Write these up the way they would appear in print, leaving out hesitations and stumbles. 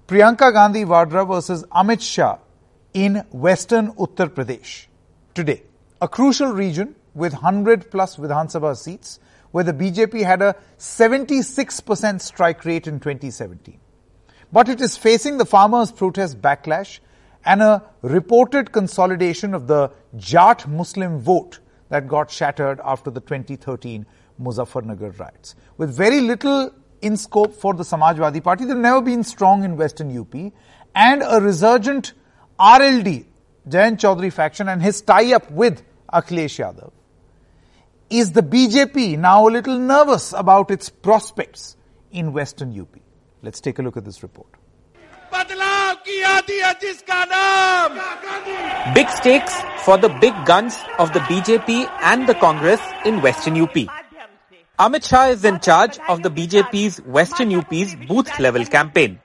Priyanka Gandhi Vadra versus Amit Shah in western Uttar Pradesh today. A crucial region with 100 plus Vidhan Sabha seats, where the BJP had a 76% strike rate in 2017. But it is facing the farmers' protest backlash and a reported consolidation of the Jat Muslim vote that got shattered after the 2013 Muzaffarnagar riots. With very little in scope for the Samajwadi Party, they've never been strong in Western UP, and a resurgent RLD, Jayant Chaudhary faction, and his tie-up with Akhilesh Yadav. Is the BJP now a little nervous about its prospects in Western UP? Let's take a look at this report. Big stakes for the big guns of the BJP and the Congress in Western UP. Amit Shah is in charge of the BJP's Western UP's booth-level campaign.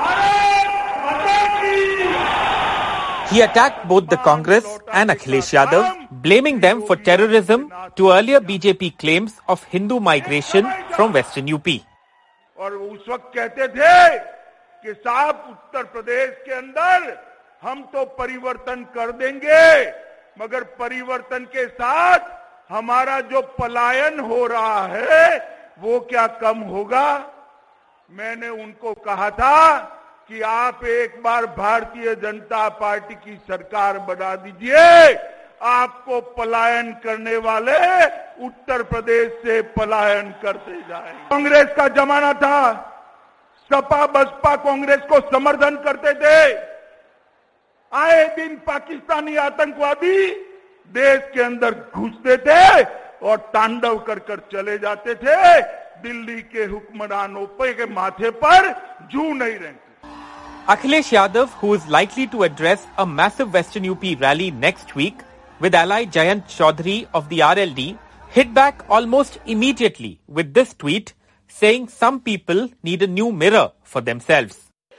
He attacked both the Congress and Akhilesh Yadav, blaming them for terrorism to earlier BJP claims of Hindu migration from Western UP. और उस वक्त कहते थे कि साहब उत्तर प्रदेश के अंदर हम तो परिवर्तन कर देंगे, मगर परिवर्तन के साथ हमारा जो पलायन हो रहा है वो क्या कम होगा। मैंने उनको कहा था कि आप एक बार भारतीय जनता पार्टी की सरकार बना दीजिए, आपको पलायन करने वाले उत्तर प्रदेश से पलायन करते जाएंगे। कांग्रेस का जमाना था, सपा बसपा कांग्रेस को समर्थन करते थे। आए दिन पाकिस्तानी आतंकवादी देश के अंदर घुसते थे और तांडव कर कर चले जाते थे। दिल्ली के हुक्मरानों के माथे पर जू नहीं रहती। Akhilesh Yadav, who is likely to address a massive Western UP rally next week with ally Jayant Chaudhary of the RLD, hit back almost immediately with this tweet saying some people need a new mirror for themselves.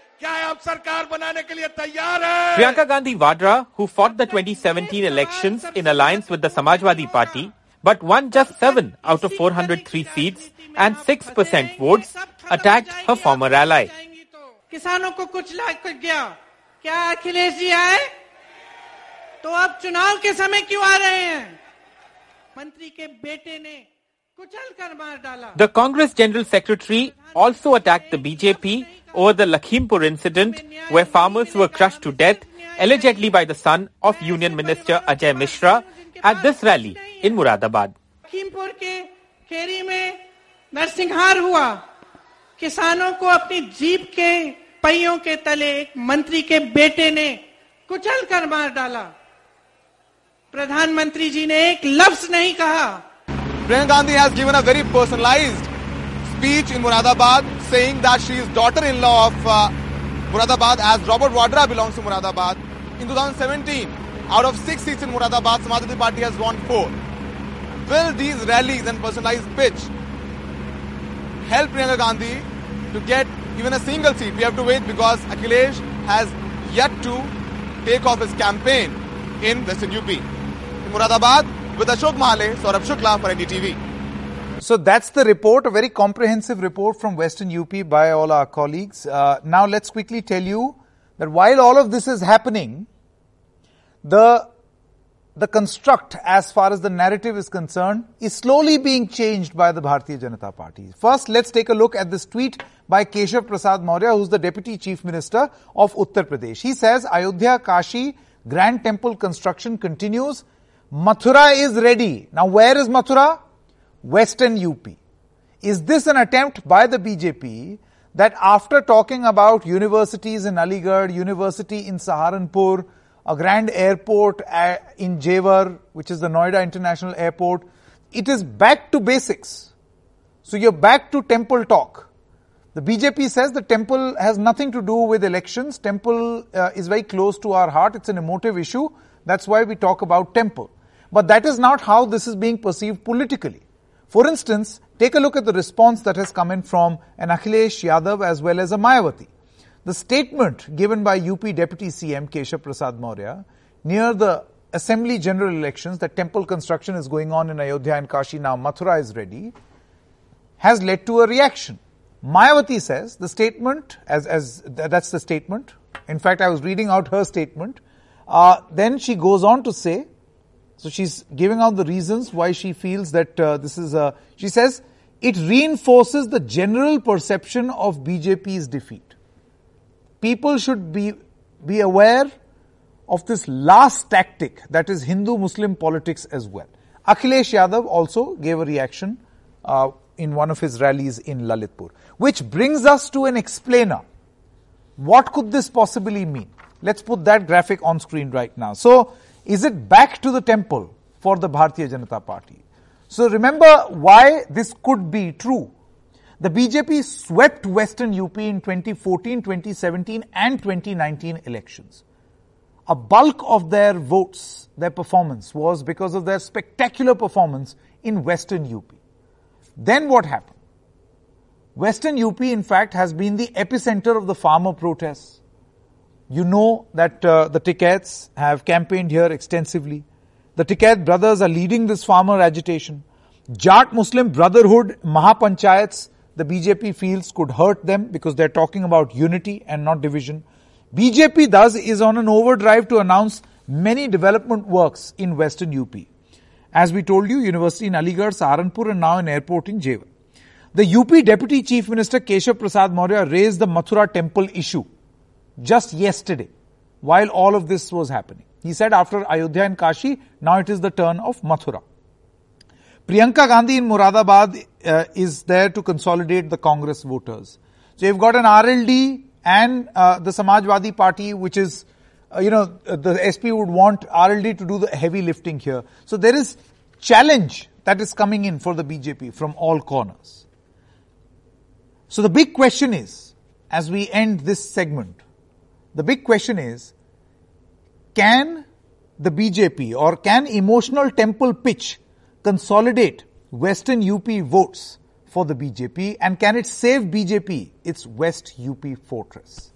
Priyanka Gandhi Vadra, who fought the 2017 elections in alliance with the Samajwadi Party, but won just 7 out of 403 seats and 6% votes, attacked her former ally. किसानों को कुछ लाग गया, क्या अखिलेश जी आए तो अब चुनाव के समय क्यों आ रहे हैं? मंत्री के बेटे ने कुचल कर मार डाला. The Congress General Secretary also attacked the BJP over the Lakhimpur incident where farmers were crushed to death, allegedly by the son of Union Minister Ajay Mishra at this rally in Muradabad. Lakhimpur के खेरी में नरसिंहार हुआ. किसानों को अपनी jeep के पहियों के तले एक मंत्री के बेटे ने कुचल कर मार डाला. प्रधानमंत्री जी ने एक लफ्ज नहीं कहा. Priyanka Gandhi has given a very personalized speech in Muradabad saying that she is daughter-in-law of Muradabad, as Robert Vadra belongs to Muradabad. In 2017, out of 6 seats in Muradabad, Samajwadi Party has won 4. Will these rallies and personalized pitch help Priyanka Gandhi to get even a single seat? We have to wait because Akhilesh has yet to take off his campaign in Western UP. In Muradabad, with Ashok Mahale, Saurabh Shukla for NDTV. So that's the report, a very comprehensive report from Western UP by all our colleagues. Now let's quickly tell you that while all of this is happening, the construct as far as the narrative is concerned is slowly being changed by the Bharatiya Janata Party. First, let's take a look at this tweet by Keshav Prasad Maurya, who's the Deputy Chief Minister of Uttar Pradesh. He says, Ayodhya Kashi Grand Temple construction continues. Mathura is ready. Now where is Mathura? Western UP. Is this an attempt by the BJP that after talking about universities in Aligarh, university in Saharanpur, a grand airport in Jewar, which is the Noida International Airport, it is back to basics. So you're back to temple talk. The BJP says the temple has nothing to do with elections. Temple is very close to our heart. It's an emotive issue. That's why we talk about temple. But that is not how this is being perceived politically. For instance, take a look at the response that has come in from an Akhilesh Yadav as well as a Mayawati. The statement given by UP Deputy CM Keshav Prasad Maurya near the Assembly General Elections that temple construction is going on in Ayodhya and Kashi, now Mathura is ready, has led to a reaction. Mayawati says the statement, that's the statement. In fact, I was reading out her statement. Then she goes on to say, so she's giving out the reasons why she feels that she says, it reinforces the general perception of BJP's defeat. People should be aware of this last tactic, that is Hindu-Muslim politics as well. Akhilesh Yadav also gave a reaction in one of his rallies in Lalitpur. Which brings us to an explainer. What could this possibly mean? Let's put that graphic on screen right now. So, is it back to the temple for the Bharatiya Janata Party? So remember why this could be true. The BJP swept Western UP in 2014, 2017 and 2019 elections. A bulk of their votes, their performance was because of their spectacular performance in Western UP. Then what happened? Western UP in fact has been the epicenter of the farmer protests. You know that the Ticaits have campaigned here extensively. The Ticait brothers are leading this farmer agitation. Jat Muslim Brotherhood Mahapanchayats, the BJP feels could hurt them because they're talking about unity and not division. BJP thus is on an overdrive to announce many development works in Western UP. As we told you, University in Aligarh, Saharanpur and now an airport in Jewar. The UP Deputy Chief Minister Keshav Prasad Maurya raised the Mathura temple issue just yesterday while all of this was happening. He said after Ayodhya and Kashi, now it is the turn of Mathura. Priyanka Gandhi in Moradabad is there to consolidate the Congress voters. So you've got an RLD and the Samajwadi Party, which is, the SP would want RLD to do the heavy lifting here. So there is challenge that is coming in for the BJP from all corners. So the big question is, as we end this segment, the big question is, can the BJP or can emotional temple pitch consolidate Western UP votes for the BJP, and can it save BJP its West UP fortress?